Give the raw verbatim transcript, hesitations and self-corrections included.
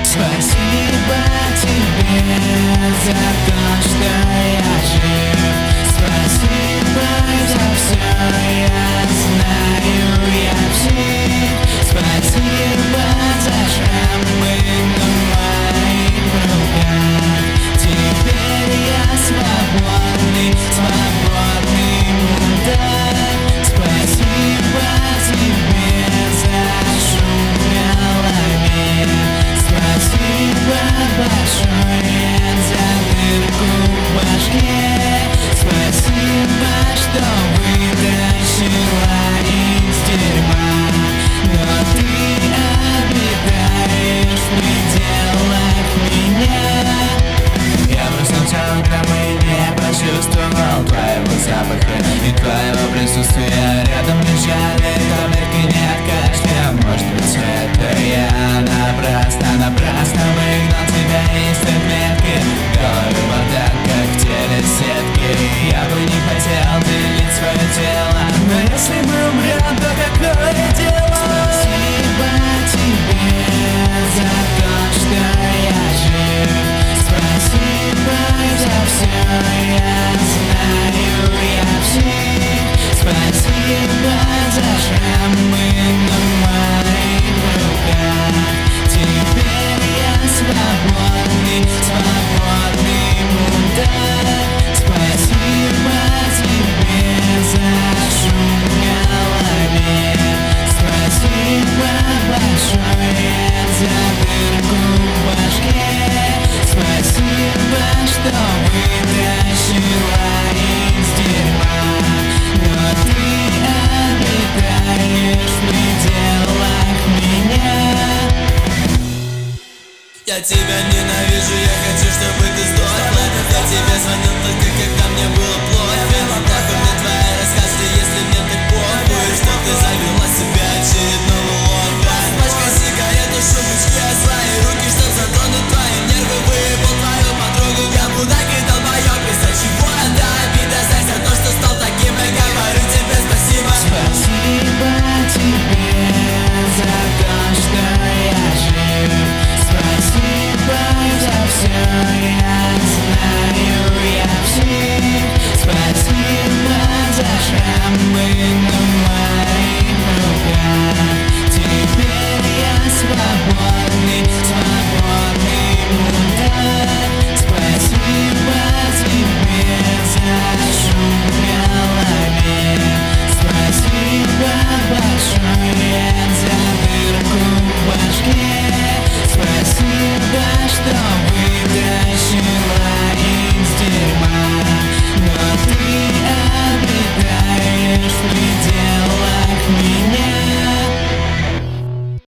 Спасибо тебе за то, что я жив. Спасибо за все, я знаю, я псих. Спасибо за шрамы на моих руках. Теперь я свободный, свободный мудак. Спасибо тебе за шум в голове. Спасибо большое за дырку в башке. Спасибо, что вытащила из дерьма. Но ты обитаешь в пределах меня. Я проснулся утром и не почувствовал твоего запаха и твоего присутствия. Рядом лежали таблетки не от кашля. Может быть, это я напрасно, напрасно выгнал тебя из отметки. В голове бардак, как в теле сетки. Я бы не хотел делить свое тело, но если мы умрем, то какое дело? Спасибо тебе за то, что я жив. Спасибо за все, я знаю, я псих. Спасибо за шрамы на моих руках. Теперь я свободный, свободный мудак. Спасибо тебе за шум в голове. Спасибо большое за дырку в башке. Спасибо, что вытащила из дерьма. Но ты обитаешь в пределах меня. Я тебя ненавижу, я хочу, чтобы ты сдохла. Я тебе звонил только когда мне было плохо. Нахуй мне твои рассказы, если мне так похуй, что ты завела.